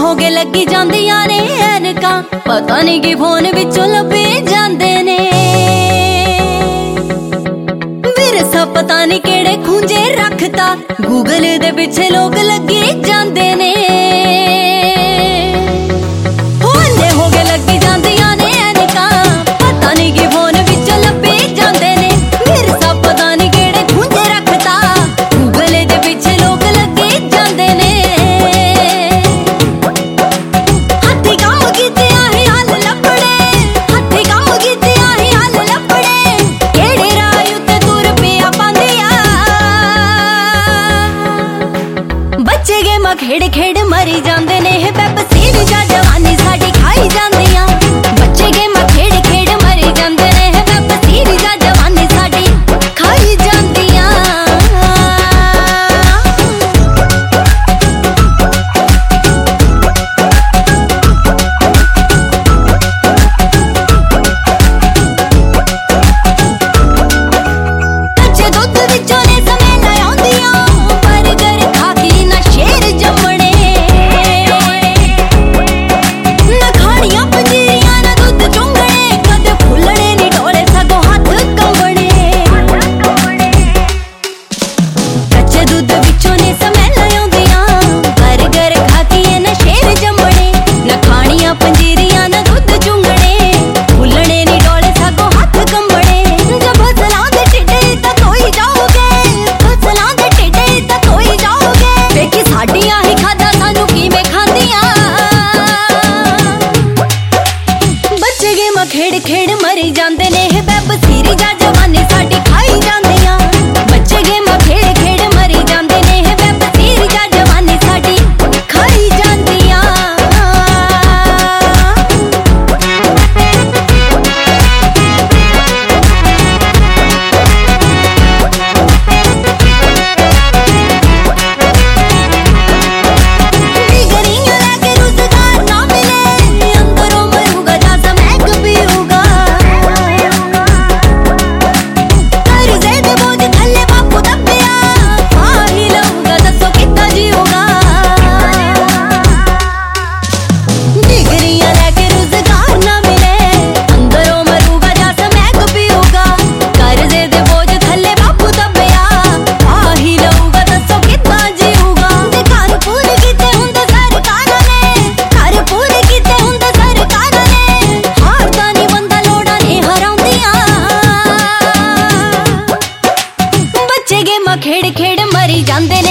हो गए लगी जांदियां ने ऐनकां, पता नहीं कि फोन विचों लभे जांदे ने। विरसा पता नहीं केड़े खूंजे रखता, गूगल दे पिछे लोग लगे जांदे ने। हो गए लगी जांदियां ने ऐनकां, पता नहीं कि फोन विचों लभे जांदे ने। विरसा पता नहीं केड़े खूंजे रखता, गूगल दे पिछे लोग लगे जांदे ने। हत्थी काम कीते आही हल लभणे, हत्थी काम कीते आही हल लभणे। केड़े राह उत्ते तुर पिया पांदिया, बच्चे गेमां खेड़ खेड़ मरी जांदे ने। वेब सीरीज़ जवानी साडी खाई जांदियां, बच्चे गेमां खेड़ खेड़ मरी जांदे ने। वेब सीरीज़ जवानी साडी खाई जांदियां। कच्चे दुध विचों ने समेला आउंदियां, बर्गर खा के ना शेर जम्मणे। ना खाणियां पंजीरियां ना दुध चुंगणे, कदे फुल्लणे नी डोले सगों हथ कंबणे। कच्चे दुध विचों ने समेला आउंदियां, बर्गर खा के ना शेर जम्मणे। ना खाणियां पंजीरियां ना दुध चुंगणे, फुल्लणे नी डोले सगों हथ कंबणे। जब फसलां दे टिड्डे तां धोई जाओगे, फसलां दे टिड्डे तां धोई जाओगे। वेखी साडियां ही खादां सानू किवें खांदियां, बच्चे गेमां खेड़ खेड़ मरी जांदे ने। वेब सीरीज़ जवानी साडी खाई जांदियां, बच्चे गेमां खेड़ खेड़ मरी जांदे ने। वेब सीरीज़ जवानी साडी खाई जांदियां। डिग्रियां लैके रोजगार ना मिले, अंदरों मरूगा जा समैक पीऊगा। कर्जे दे बोझ थल्ले बापू दब्बिया, खा ही लऊगा दसो कित्ता जीऊगा। डिग्रियां लैके रोजगार ना मिले, अंदरों मरूगा जा समैक पीऊगा। कर्जे दे बोझ थल्ले बापू दब्बिया, खा ही लऊगा दसो कित्ता जीऊगा। ते घर पूरे कीते हुंदे सरकारां ने, घर पूरे कीते हुंदे सरकारां ने। हारदा नी बंदा लोड़ां ने हराउंदियां, बच्चे गेमां खेड़ खेड़ मरी जांदे ने।